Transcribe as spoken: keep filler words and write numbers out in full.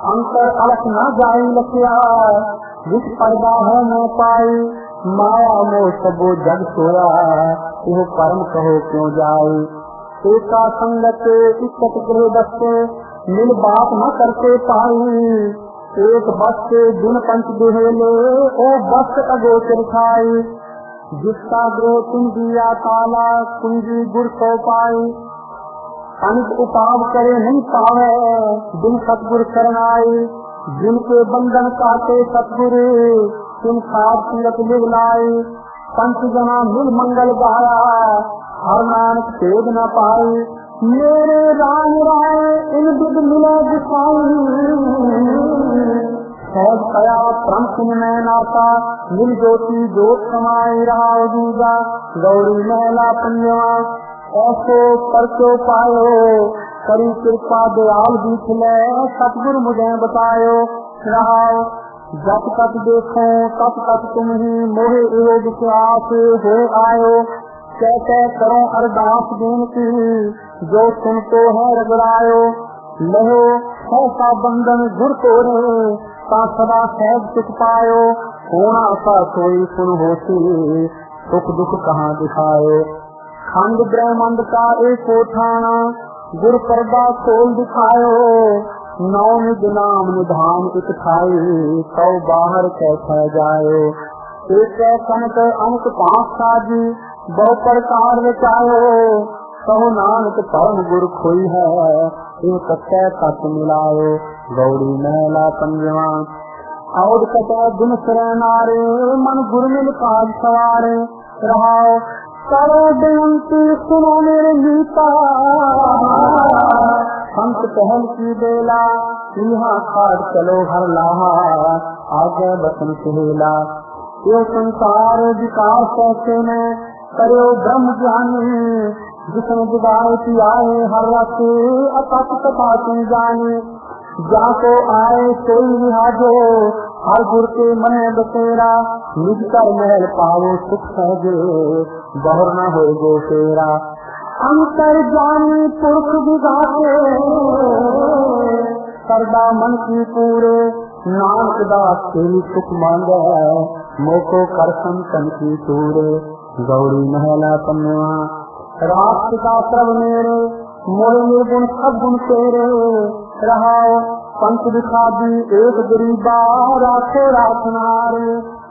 अंतर अलख न जाई लखिया, जिस पर्दा है न पाई, माया मोह सबो जग सोया, यह परम कहो क्यों जाए। एका संगत इकत गृह बसते, मिल बात न करते पाई, एक बस के दिन पंच दुहेले, ओ बस अगोचर खाई। जिसका गृह तुम दिया ताला, कुंजी गुर सो पाई, अनित उपाव करे नहीं पावे, दिन सतगुर शरण आई। जिनके बंधन काटे सतगुरु, तुम साथ संगत लिव लाई। पंच जना मिल मंगल गाया, हर नानक तेज न पाई। मेरे राम राय इन दुख मिले दिखाई, सहज कया परम सुन में नाता, मिल ज्योति जोत समाई रहा दूजा। गौरी महिला पंजवा ऐसो परचो पायो, करी कृपा दयाल बीच ले, सतगुरु मुझे बतायो। रहाओ जब तक देखो तब तक तुम ही, मोहे एवं विश्वास हो आयो। कैसे करो अरदास बेनती, जो सुनतो है रगड़ायो। लहो ऐसा बंधन गुर तोरे, ता सदा सहज सुख पायो। होना सा सोई सुन होती, सुख दुख कहाँ दिखाए। खंड ब्रह्मांड का एक ठाना, गुर पर्दा खोल दिखायो। नौ निज नाम निधान एक खाई, सौ बाहर कैसे जाए। एक कनक अंक पांच साजी, बहु प्रकार रचायो। कहु नानक परम गुर खोई है, एक कै तक मिलायो। गौरी महिला पंजवा और कटे दिन नारे, मन गुर मिल काज सवारे। रहाओ करो बेनती सुनो मेरे गीता, संत कहन की बेला, यहाँ खाट चलो हर लाहा, आगे बचन सुहेला। ये संसार विकास कैसे में, करो ब्रह्म ज्ञानी, जिसने जुगाए की आए हर रखे, अतत कथा तुम जाने। जाको आए कोई लिहाजो, हर गुर के मन बसेरा। निज कर महल पाओ सुख सहजे, बहुर न हो गो तेरा। अंतर जानी पुरख विधाते, सरदा मन की पूरे। नानक दास तेरी सुख मांगे, मोको कर संतन की तूरे। गौरी महिला पन्नवा रात का प्रभ मेरे, मोरे निर्गुण सब गुण तेरे। रहाओ पंच दिखा दी एक गरीबा, राखे राखनारे।